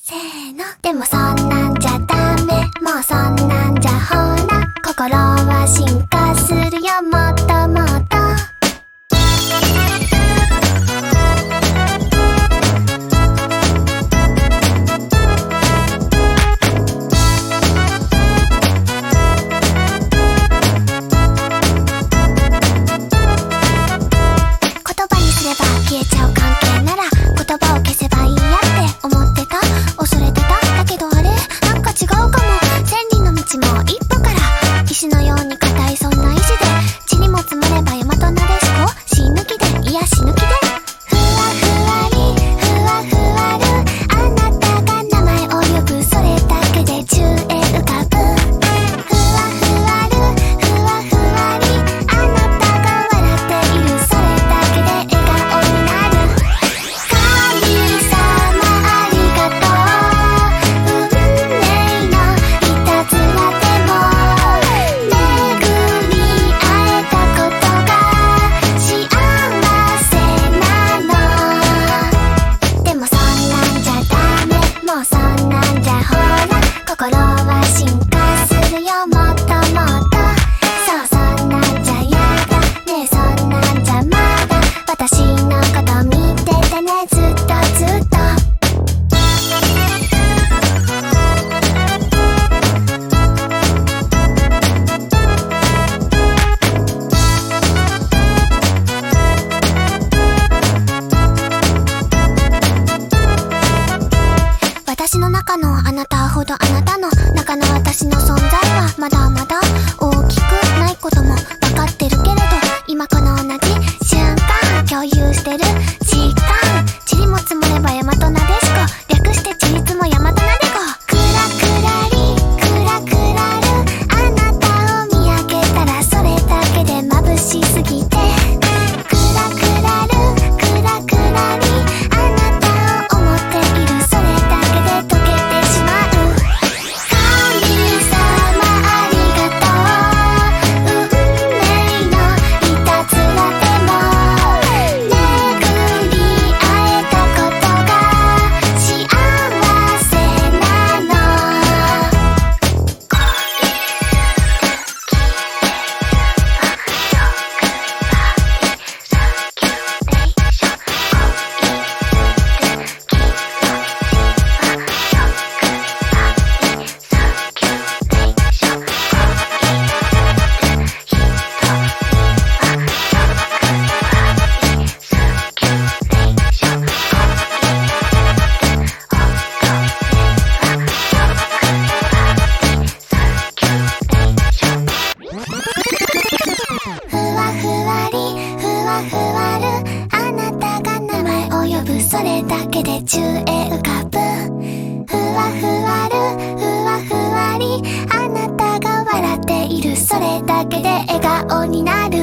せーの。でもそんなんじゃダメ、もうそんなんじゃほら、心は進化するよ、もっともっと。言葉にすれば消えちゃう関係なら、言葉を消せばいいやって思ってた、恐れてた。だけどあれなんか違うかも。千里の道も一歩から、石のように硬いそんな意志で、地にも積もれば大和なでしこ、死ぬ気で、いや死ぬ気で。ふわふわりふわふわる、あなたが名前を呼ぶ、それだけで宙へ浮かぶ。ふわふわるふわふわり、あなたが笑っている、それだけで笑顔になる。神様ありがとう、運命のいたずらでも巡り会えたことが幸せなの。でもそんなんじゃダメ、もうそんなんじゃほら、心は進化するよ、もっともっと。そう、そんなんじゃやだねえ、そんなんじゃまだ、私のこと見ててね、ずっとずっと。私の中のあなたほど、あなたの中の私の存在はまだまだ大きくないことも分かってるけれど、今この同じ瞬間共有してる時間、塵も積もれば大和なでしこ、略してちりつも大和なでこ。クラクラリクラクラる、あなたを見上げたらそれだけで眩しすぎて。クラクラるクラクラリ、あなたを思っている、それだけで溶けてしまう。神様ありがとう、運命のいたずらでも巡り会えたことが幸せなの。ふわふわりふわふわる、あなたが名前を呼ぶ、それだけで宙へ浮かぶ。ふわふわるふわふわり、あなたが笑っている、それだけで笑顔になる。